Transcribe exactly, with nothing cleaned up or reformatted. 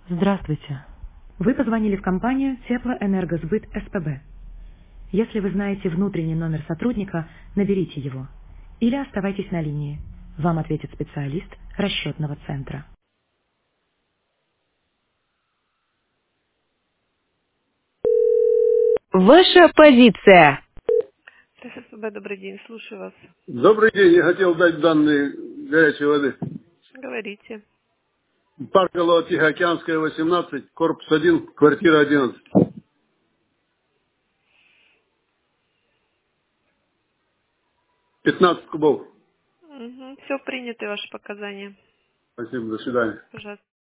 Здравствуйте. Вы позвонили в компанию Теплоэнергосбыт СПБ. Если вы знаете внутренний номер сотрудника, наберите его. Или оставайтесь на линии. Вам ответит специалист расчетного центра. Ваша позиция. ТССБ, добрый день, слушаю вас. Добрый день, я хотел дать данные горячей воды. Говорите. Парк Голова-Тихоокеанская, восемнадцать, корпус один, квартира одиннадцать. пятнадцать кубов. Угу. Все приняты ваши показания. Спасибо, до свидания. Пожалуйста.